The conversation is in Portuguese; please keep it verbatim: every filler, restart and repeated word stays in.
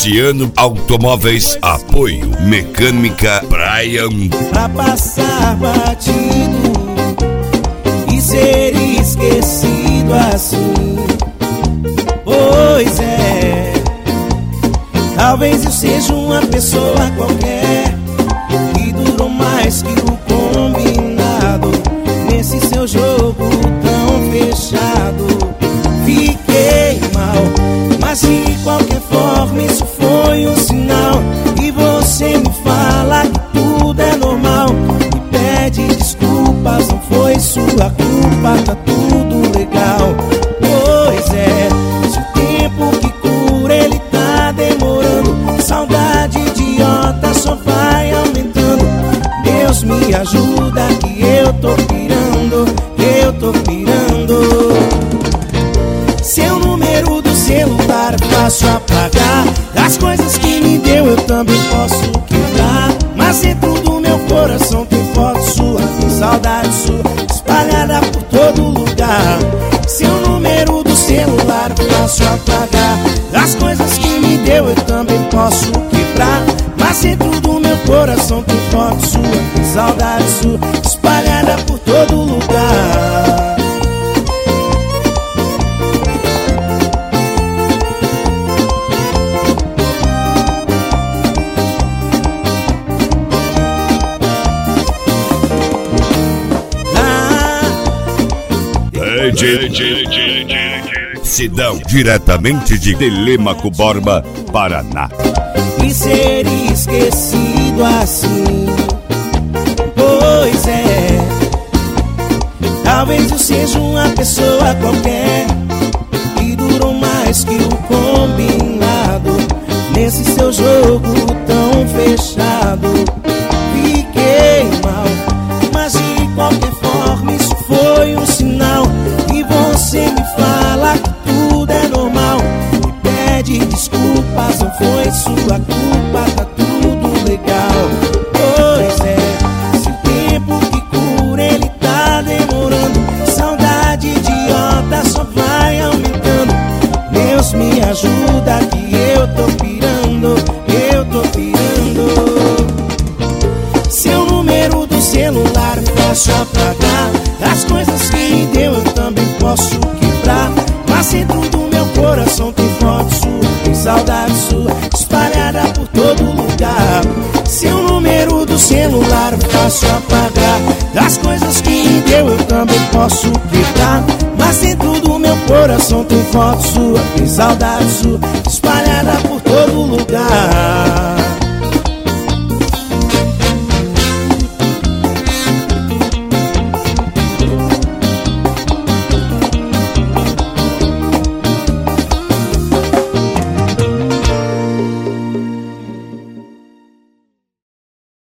Oceano Automóveis, apoio Mecânica Brian. Pra passar batido e ser esquecido assim, pois é, talvez eu seja uma pessoa qualquer que durou mais que o combinado nesse seu jogo tão fechado. Fiquei mal, mas de qualquer forma isso foi um sinal. E você me fala que tudo é normal, me pede desculpas, não foi sua culpa, tá tudo legal. Pois é, se o tempo que cura ele tá demorando, saudade idiota só vai aumentando. Deus me ajuda que eu tô pirando, eu tô pirando. Seu número do celular é fácil apagar, as coisas que me deu eu também posso quebrar, mas dentro do meu coração tem foto sua, tem saudade sua espalhada por todo lugar. Seu número do celular é fácil apagar, as coisas que me deu eu também posso quebrar, mas dentro do meu coração tem foto sua, tem saudade sua espalhada por todo lugar. Sidão, diretamente de Telêmaco Borba, Paraná. E ser esquecido assim, pois é, talvez eu seja uma pessoa qualquer que durou mais que o combinado nesse seu jogo tão fechado. Fiquei mal, mas de qualquer forma isso foi um sinal. E você me fala que tudo é normal, me pede desculpas, não foi sua culpa, tá tudo legal. Pois é, se o tempo que cura ele tá demorando, saudade idiota só vai aumentando. Deus me ajuda que eu tô pirando, eu tô pirando. Seu número do celular eu posso apagar, as coisas que me deu eu também posso quebrar, mas dentro do meu coração tem foto sua, tem saudade sua espalhada por todo lugar. Seu número do celular eu posso apagar, as coisas que me deu eu também posso quebrar, mas dentro do meu coração tem foto sua, tem saudade sua